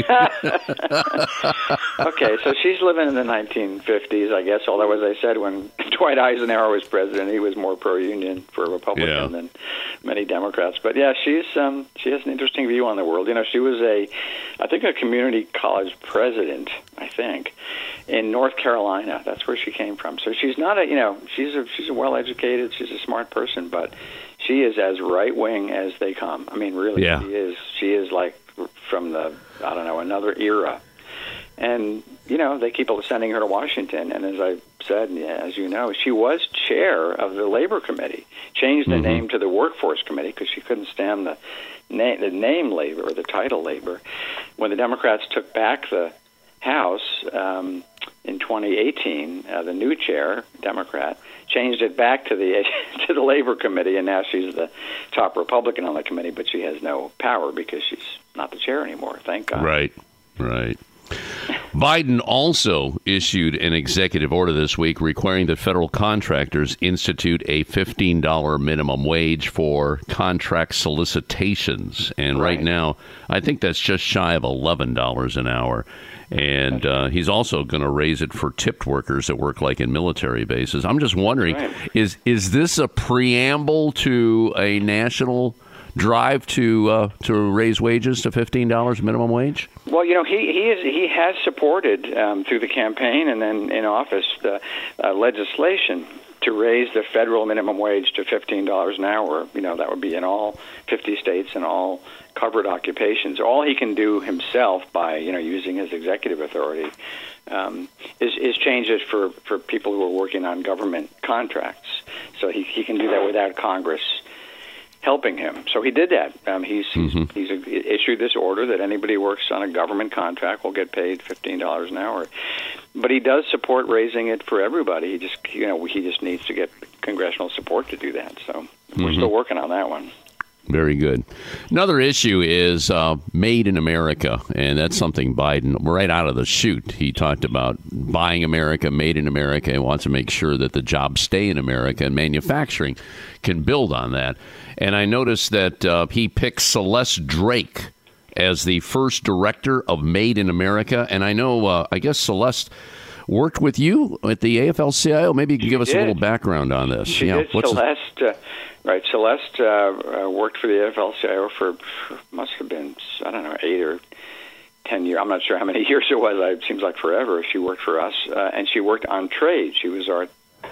Okay, so she's living in the nineteen fifties, I guess, although, as I said, when Dwight Eisenhower was president, he was more pro-union for a Republican yeah. than many Democrats. But, yeah, she's um, she has an interesting view on the world. You know, she was a, I think, a community college president, I think, in North Carolina. That's where she came from. So she's not a, you know, she's a, she's a well-educated, she's a smart person, but she is as right-wing as they come. I mean, really, yeah. she is. She is like from the, I don't know, another era. And, you know, they keep sending her to Washington. And as I said, as you know, she was chair of the Labor Committee, changed the mm-hmm. name to the Workforce Committee because she couldn't stand the, na- the name labor or the title labor. When the Democrats took back the House um, in twenty eighteen, uh, the new chair, Democrat, changed it back to the to the Labor Committee, and now she's the top Republican on the committee, but she has no power because she's not the chair anymore, thank God. Right, right. Biden also issued an executive order this week requiring that federal contractors institute a fifteen dollars minimum wage for contract solicitations. And right, right now, I think that's just shy of eleven dollars an hour. And uh, he's also going to raise it for tipped workers that work like in military bases. I'm just wondering, right. is is this a preamble to a national drive to uh, to raise wages to fifteen dollars minimum wage? Well, you know, he he is he has supported um, through the campaign and then in office the uh, legislation to raise the federal minimum wage to fifteen dollars an hour. You know, that would be in all fifty states and all covered occupations. All he can do himself by, you know, using his executive authority um, is, is change it for, for people who are working on government contracts. So he, he can do that without Congress helping him. So he did that. Um, he's mm-hmm. he's, he's issued this order that anybody who works on a government contract will get paid fifteen dollars an hour. But he does support raising it for everybody. He just, you know, he just needs to get congressional support to do that. So mm-hmm. we're still working on that one. Very good. Another issue is uh, Made in America, and that's something Biden, right out of the chute, he talked about buying America, Made in America, and wants to make sure that the jobs stay in America, and manufacturing can build on that. And I noticed that uh, he picked Celeste Drake as the first director of Made in America, and I know, uh, I guess Celeste worked with you at the A F L C I O. Maybe you can give us did. a little background on this. She yeah, did. what's Celeste, uh, right, Celeste uh, uh, worked for the A F L C I O for, must have been, I don't know, eight or ten years. I'm not sure how many years it was. It seems like forever. She worked for us, uh, and she worked on trade. She was our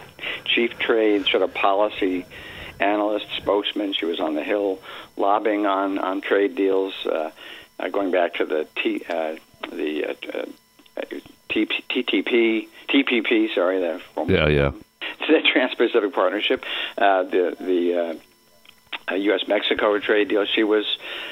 chief trade sort of policy analyst, spokesman. She was on the Hill lobbying on, on trade deals, uh, uh, going back to the T, uh, the uh, uh, T T P, T P P, sorry, the yeah, yeah, the Trans-Pacific Partnership, uh, the the uh, U S Mexico trade deal. She was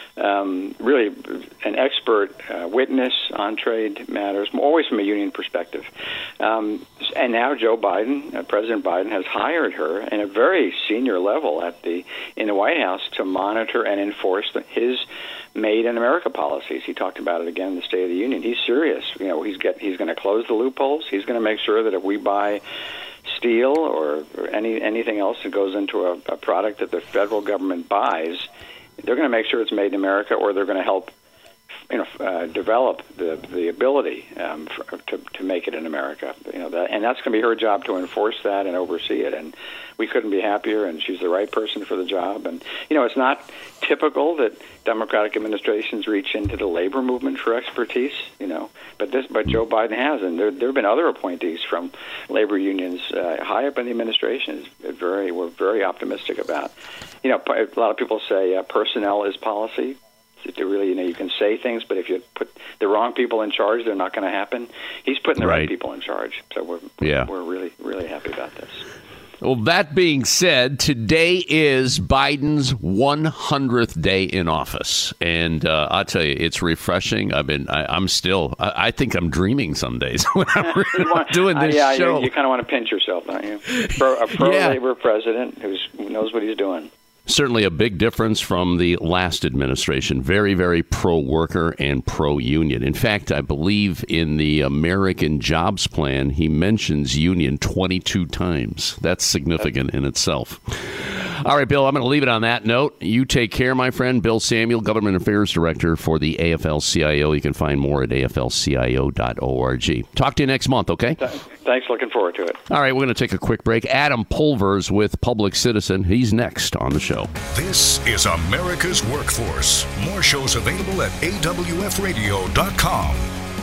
um, really an expert uh, witness on trade matters, always from a union perspective. Um, and now Joe Biden, uh, President Biden, has hired her in a very senior level at the in the White House to monitor and enforce the, his Made in America policies. He talked about it again in the State of the Union. He's serious. You know, he's get he's going to close the loopholes. He's going to make sure that if we buy steel or, or any anything else that goes into a, a product that the federal government buys, they're going to make sure it's made in America, or they're going to help, you know, uh, develop the the ability um, for, to to make it in America. You know, that, and that's going to be her job to enforce that and oversee it. And we couldn't be happier. And she's the right person for the job. And you know, it's not typical that Democratic administrations reach into the labor movement for expertise. You know, but this, but Joe Biden has, and there there have been other appointees from labor unions uh, high up in the administration. It's very, we're very optimistic about. You know, a lot of people say uh, personnel is policy. To really, you know, you can say things, but if you put the wrong people in charge, they're not going to happen. He's putting the right, right people in charge, so we're yeah. we're really really happy about this. Well, that being said, today is Biden's one hundredth day in office. And uh, I'll tell you, it's refreshing. I've been, I, I'm still, I, I think I'm dreaming some days when I'm really doing this uh, yeah, show. You, you kind of want to pinch yourself, don't you? Pro, a pro-labor yeah. president who's, who knows what he's doing. Certainly a big difference from the last administration. Very, very pro-worker and pro-union. In fact, I believe in the American Jobs Plan, he mentions union twenty-two times. That's significant in itself. All right, Bill, I'm going to leave it on that note. You take care, my friend. Bill Samuel, Government Affairs Director for the A F L C I O. You can find more at A F L C I O dot org. Talk to you next month, okay? Thanks. Looking forward to it. All right, we're going to take a quick break. Adam Pulver's with Public Citizen. He's next on the show. This is America's Workforce. More shows available at A W F radio dot com.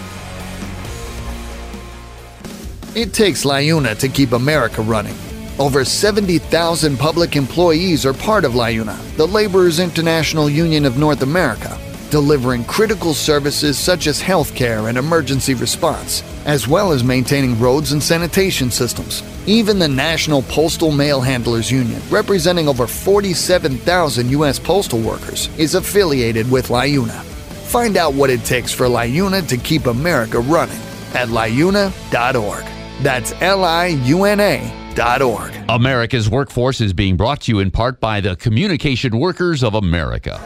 It takes LIUNA to keep America running. Over seventy thousand public employees are part of LIUNA, the Laborers International Union of North America, delivering critical services such as healthcare and emergency response, as well as maintaining roads and sanitation systems. Even the National Postal Mail Handlers Union, representing over forty-seven thousand U S postal workers, is affiliated with LIUNA. Find out what it takes for LIUNA to keep America running at liuna dot org. That's L I U N A dot org. America's Workforce is being brought to you in part by the Communication Workers of America.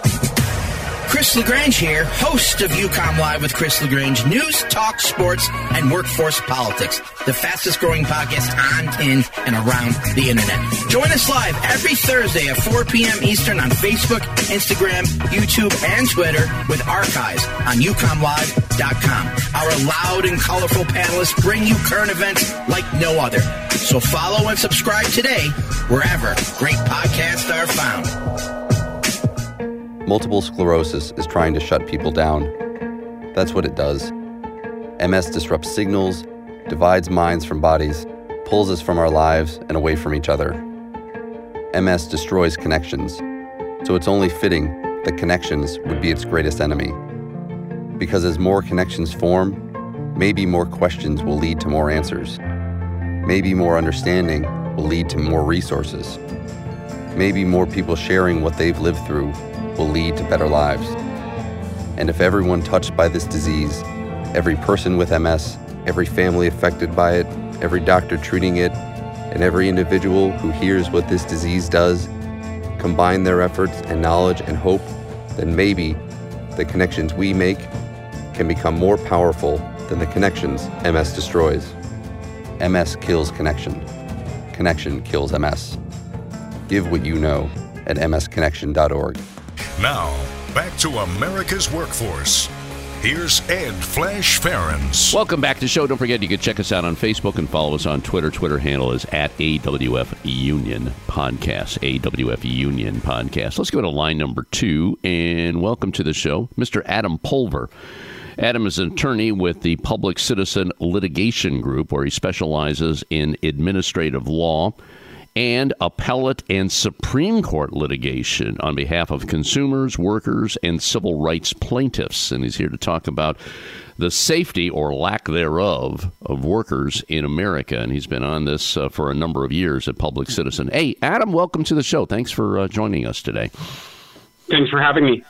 Chris LaGrange here, host of UCOM Live with Chris LaGrange, news, talk, sports, and workforce politics, the fastest growing podcast on, in, and around the internet. Join us live every Thursday at four p.m. Eastern on Facebook, Instagram, YouTube, and Twitter with archives on U Com Live dot com. Our loud and colorful panelists bring you current events like no other. So follow and subscribe today wherever great podcasts are found. Multiple sclerosis is trying to shut people down. That's what it does. M S disrupts signals, divides minds from bodies, pulls us from our lives and away from each other. M S destroys connections, so it's only fitting that connections would be its greatest enemy. Because as more connections form, maybe more questions will lead to more answers. Maybe more understanding will lead to more resources. Maybe more people sharing what they've lived through will lead to better lives. And if everyone touched by this disease, every person with M S, every family affected by it, every doctor treating it, and every individual who hears what this disease does, combine their efforts and knowledge and hope, then maybe the connections we make can become more powerful than the connections M S destroys. M S kills connection. Connection kills M S. Give what you know at m s connection dot org. Now, back to America's Workforce. Here's Ed Flash Ferens. Welcome back to the show. Don't forget, you can check us out on Facebook and follow us on Twitter. Twitter handle is at A W F Union Podcast. A W F Union Podcast. Let's go to line number two, and welcome to the show, Mister Adam Pulver. Adam is an attorney with the Public Citizen Litigation Group, where he specializes in administrative law and appellate and Supreme Court litigation on behalf of consumers, workers, and civil rights plaintiffs. And he's here to talk about the safety or lack thereof of workers in America. And he's been on this uh, for a number of years at Public Citizen. Hey, Adam, welcome to the show. Thanks for uh, joining us today. Thanks for having me.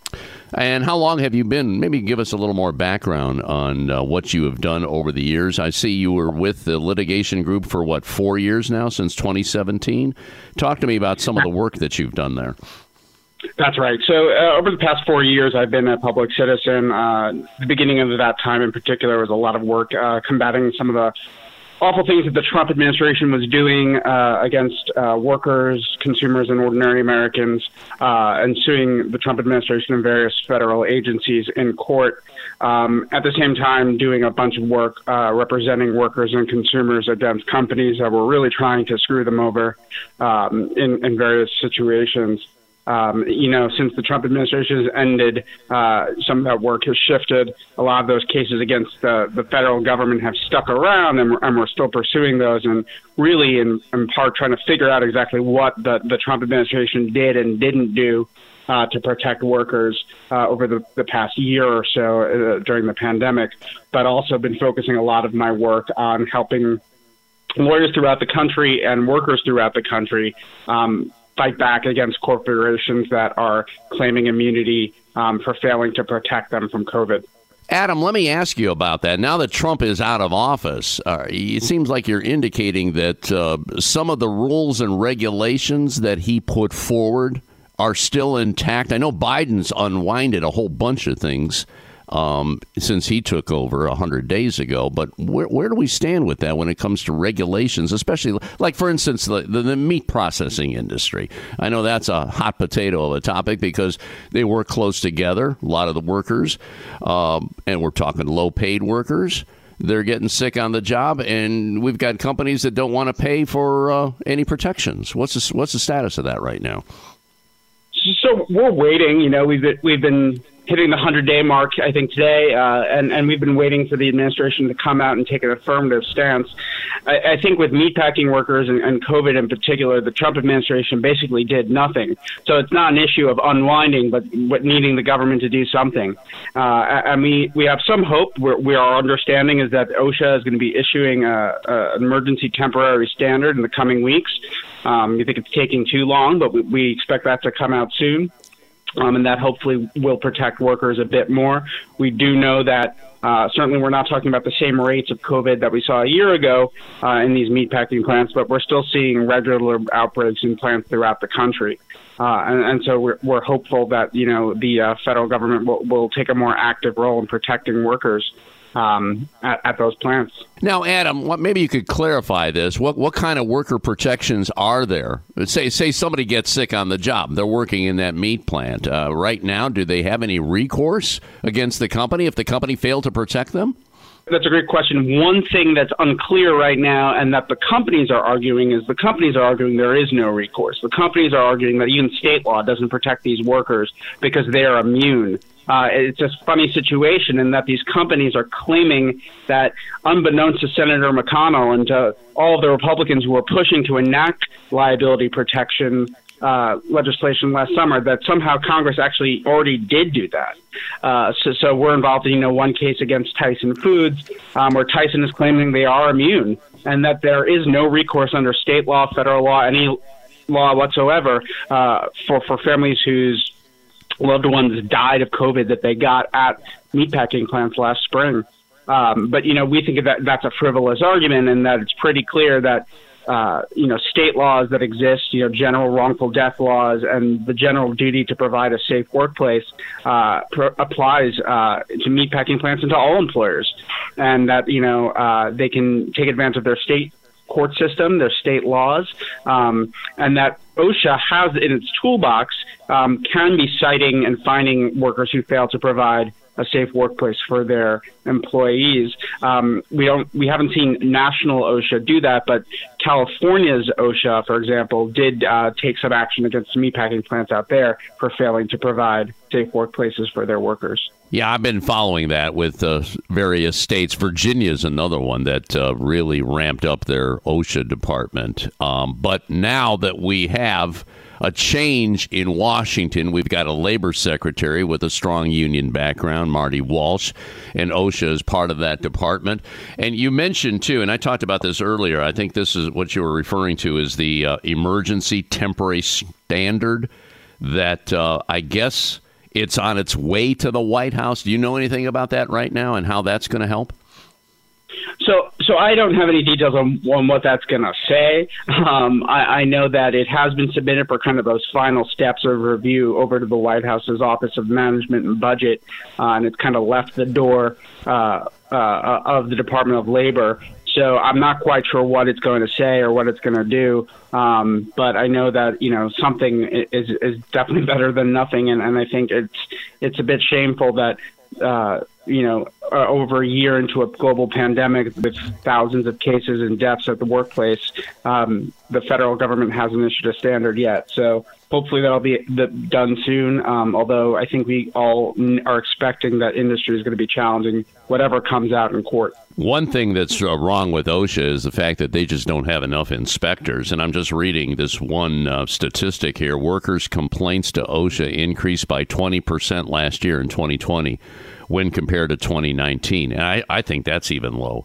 And how long have you been? Maybe give us a little more background on uh, what you have done over the years. I see you were with the litigation group for, what, four years now, since twenty seventeen? Talk to me about some of the work that you've done there. That's right. So uh, over the past four years, I've been a public citizen. Uh, the beginning of that time in particular was a lot of work uh, combating some of the awful things that the Trump administration was doing uh, against uh, workers, consumers, and ordinary Americans, uh, and suing the Trump administration and various federal agencies in court. Um, at the same time, doing a bunch of work uh, representing workers and consumers against companies that were really trying to screw them over um, in, in various situations. Um, you know, since the Trump administration has ended, uh, some of that work has shifted. A lot of those cases against the, the federal government have stuck around, and we're, and we're still pursuing those, and really in, in part trying to figure out exactly what the, the Trump administration did and didn't do uh, to protect workers uh, over the, the past year or so uh, during the pandemic, but also been focusing a lot of my work on helping lawyers throughout the country and workers throughout the country um, fight back against corporations that are claiming immunity um, for failing to protect them from COVID. Adam, let me ask you about that. Now that Trump is out of office, uh, it seems like you're indicating that uh, some of the rules and regulations that he put forward are still intact. I know Biden's unwinded a whole bunch of things um, since he took over one hundred days ago. But where, where do we stand with that when it comes to regulations, especially like, for instance, the, the, the meat processing industry? I know that's a hot potato of a topic because they work close together, a lot of the workers, um, and we're talking low-paid workers. They're getting sick on the job, and we've got companies that don't want to pay for uh, any protections. What's the, what's the status of that right now? So we're waiting. You know, we've been, we've been hitting the hundred-day mark, I think, today, uh, and, and we've been waiting for the administration to come out and take an affirmative stance. I, I think with meatpacking workers and, and COVID in particular, the Trump administration basically did nothing. So it's not an issue of unwinding, but, but needing the government to do something. Uh, and we, we have some hope. We're, we, our understanding is that OSHA is going to be issuing a, a, an emergency temporary standard in the coming weeks. Um, we think it's taking too long, but we, we expect that to come out soon. Um, and that hopefully will protect workers a bit more. We do know that uh, certainly we're not talking about the same rates of COVID that we saw a year ago uh, in these meatpacking plants, but we're still seeing regular outbreaks in plants throughout the country. Uh, and, and so we're, we're hopeful that, you know, the uh, federal government will, will take a more active role in protecting workers Um, at, at those plants. Now, Adam, what, maybe you could clarify this. What what kind of worker protections are there? Say say somebody gets sick on the job. They're working in that meat plant. Uh, right now, do they have any recourse against the company if the company failed to protect them? That's a great question. One thing that's unclear right now and that the companies are arguing is the companies are arguing there is no recourse. The companies are arguing that even state law doesn't protect these workers because they are immune. Uh, it's a funny situation in that these companies are claiming that, unbeknownst to Senator McConnell and to all of the Republicans who were pushing to enact liability protection uh, legislation last summer, that somehow Congress actually already did do that. Uh, so, so we're involved in, you know, one case against Tyson Foods, um, where Tyson is claiming they are immune and that there is no recourse under state law, federal law, any law whatsoever uh, for, for families whose loved ones died of COVID that they got at meatpacking plants last spring. Um, but, you know, we think that that's a frivolous argument and that it's pretty clear that, uh, you know, state laws that exist, you know, general wrongful death laws and the general duty to provide a safe workplace uh, pr- applies uh, to meatpacking plants and to all employers. And that, you know, uh, they can take advantage of their state court system, their state laws, um, and that OSHA has in its toolbox um, can be citing and fining workers who fail to provide a safe workplace for their employees. Um, we don't, we haven't seen national OSHA do that, but California's OSHA, for example, did uh, take some action against meatpacking plants out there for failing to provide safe workplaces for their workers. Yeah, I've been following that with uh, various states. Virginia's another one that uh, really ramped up their OSHA department. Um, but now that we have a change in Washington, we've got a labor secretary with a strong union background, Marty Walsh, and OSHA is part of that department. And you mentioned, too, and I talked about this earlier, I think this is what you were referring to is the uh, emergency temporary standard that uh, I guess it's on its way to the White House. Do you know anything about that right now and how that's going to help? So, so I don't have any details on, on what that's going to say. Um, I, I know that it has been submitted for kind of those final steps of review over to the White House's Office of Management and Budget, uh, and it's kind of left the door uh, uh, of the Department of Labor. So I'm not quite sure what it's going to say or what it's going to do. Um, but I know that, you know, something is, is definitely better than nothing. And, and I think it's it's a bit shameful that, uh, you know, uh, over a year into a global pandemic with thousands of cases and deaths at the workplace, um, the federal government hasn't issued a standard yet. So hopefully that'll be done soon, um, although I think we all are expecting that industry is going to be challenging whatever comes out in court. One thing that's uh, wrong with OSHA is the fact that they just don't have enough inspectors. And I'm just reading this one uh, statistic here. Workers' complaints to OSHA increased by twenty percent last year in twenty twenty when compared to twenty nineteen. And I, I think that's even low.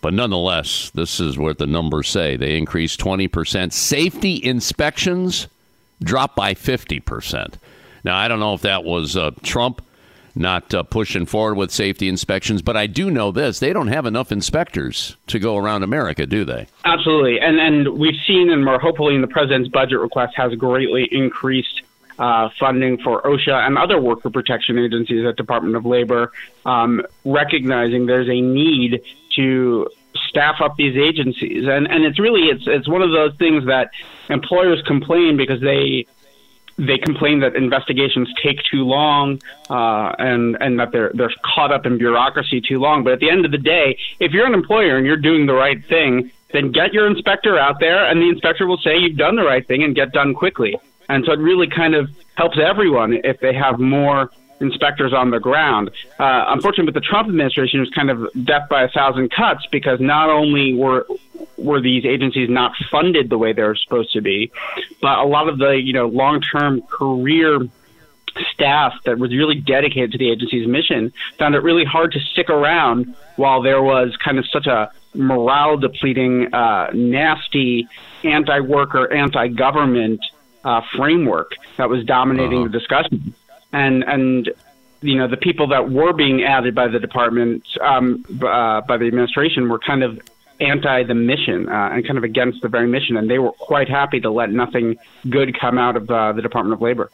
But nonetheless, this is what the numbers say. They increased twenty percent. Safety inspections dropped by fifty percent. Now, I don't know if that was uh, Trump not uh, pushing forward with safety inspections, but I do know this. They don't have enough inspectors to go around America, do they? Absolutely. And and we've seen, and we're hopefully in the president's budget request has greatly increased uh, funding for OSHA and other worker protection agencies at Department of Labor, um, recognizing there's a need to staff up these agencies. And and it's really, it's it's one of those things that employers complain because they They complain that investigations take too long uh, and and that they're they're caught up in bureaucracy too long. But at the end of the day, if you're an employer and you're doing the right thing, then get your inspector out there, and the inspector will say you've done the right thing and get done quickly. And so it really kind of helps everyone if they have more inspectors on the ground. Uh, unfortunately, with the Trump administration, it was kind of death by a thousand cuts because not only were were these agencies not funded the way they're supposed to be, but a lot of the you know long-term career staff that was really dedicated to the agency's mission found it really hard to stick around while there was kind of such a morale-depleting, uh, nasty, anti-worker, anti-government uh, framework that was dominating uh-huh. the discussion. And, and you know, the people that were being added by the department, um, uh, by the administration, were kind of anti the mission uh, and kind of against the very mission. And they were quite happy to let nothing good come out of uh, the Department of Labor.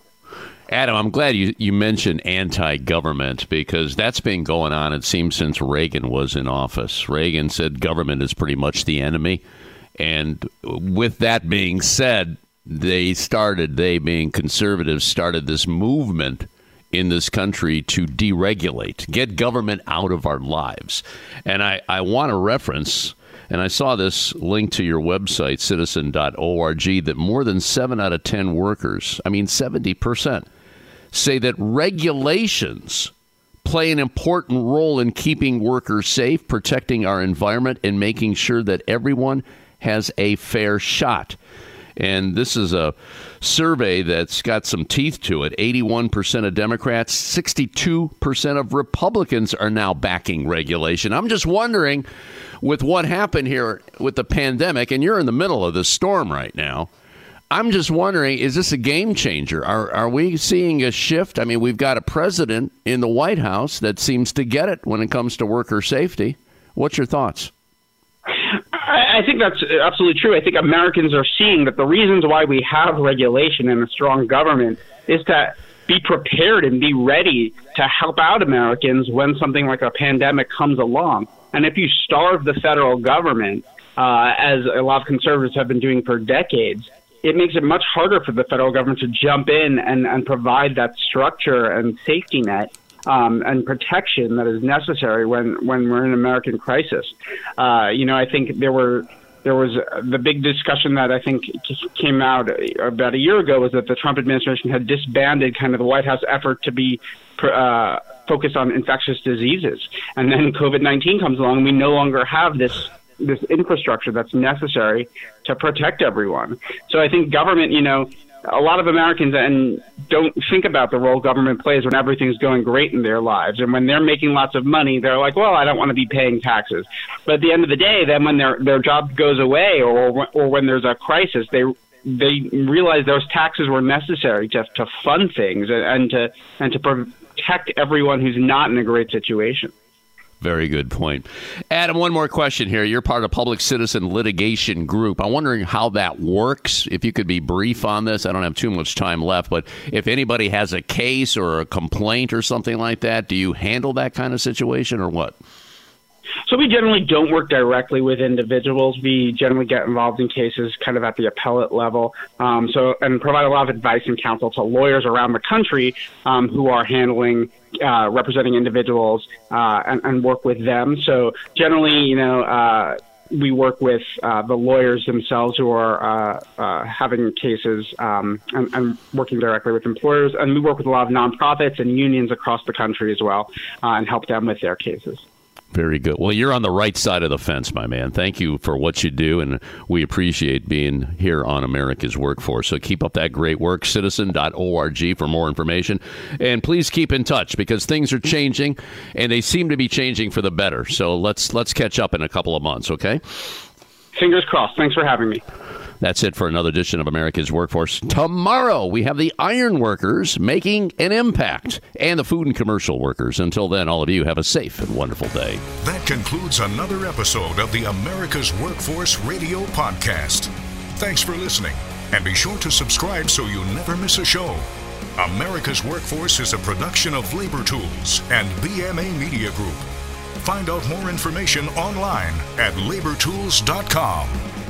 Adam, I'm glad you, you mentioned anti-government because that's been going on, it seems, since Reagan was in office. Reagan said government is pretty much the enemy. And with that being said, they started, they being conservatives, started this movement in this country to deregulate, get government out of our lives. And I, I want to reference, and I saw this link to your website, citizen dot org, that more than seven out of ten workers, I mean seventy percent, say that regulations play an important role in keeping workers safe, protecting our environment, and making sure that everyone has a fair shot. And this is a survey that's got some teeth to it. eighty-one percent of Democrats, sixty-two percent of Republicans are now backing regulation. I'm just wondering, with what happened here with the pandemic, and you're in the middle of this storm right now, I'm just wondering, is this a game changer? Are are we seeing a shift? I mean, we've got a president in the White House that seems to get it when it comes to worker safety. What's your thoughts? I think that's absolutely true. I think Americans are seeing that the reasons why we have regulation and a strong government is to be prepared and be ready to help out Americans when something like a pandemic comes along. And if you starve the federal government, uh, as a lot of conservatives have been doing for decades, it makes it much harder for the federal government to jump in and, and provide that structure and safety net Um, and protection that is necessary when, when we're in an American crisis. Uh, you know, I think there were there was uh, the big discussion that I think came out about a year ago was that the Trump administration had disbanded kind of the White House effort to be uh, focused on infectious diseases. And then COVID nineteen comes along and we no longer have this this infrastructure that's necessary to protect everyone. So I think government, you know, a lot of Americans and don't think about the role government plays when everything's going great in their lives. And when they're making lots of money, they're like, well, I don't want to be paying taxes. But at the end of the day, then when their their job goes away or or when there's a crisis, they they realize those taxes were necessary to to fund things and, and to and to protect everyone who's not in a great situation. Very good point. Adam, one more question here. You're part of Public Citizen Litigation Group. I'm wondering how that works. If you could be brief on this. I don't have too much time left, but if anybody has a case or a complaint or something like that, do you handle that kind of situation or what? So we generally don't work directly with individuals. We generally get involved in cases kind of at the appellate level, um, so and provide a lot of advice and counsel to lawyers around the country um, who are handling, uh, representing individuals uh, and, and work with them. So generally, you know, uh, we work with uh, the lawyers themselves who are uh, uh, having cases um, and, and working directly with employers. And we work with a lot of nonprofits and unions across the country as well uh, and help them with their cases. Very good. Well, you're on the right side of the fence, my man. Thank you for what you do, and we appreciate being here on America's Workforce. So keep up that great work, citizen dot org for more information. And please keep in touch because things are changing, and they seem to be changing for the better. So let's let's catch up in a couple of months, okay? Fingers crossed. Thanks for having me. That's it for another edition of America's Workforce. Tomorrow, we have the iron workers making an impact and the food and commercial workers. Until then, all of you have a safe and wonderful day. That concludes another episode of the America's Workforce Radio Podcast. Thanks for listening, and be sure to subscribe so you never miss a show. America's Workforce is a production of Labor Tools and B M A Media Group. Find out more information online at labor tools dot com.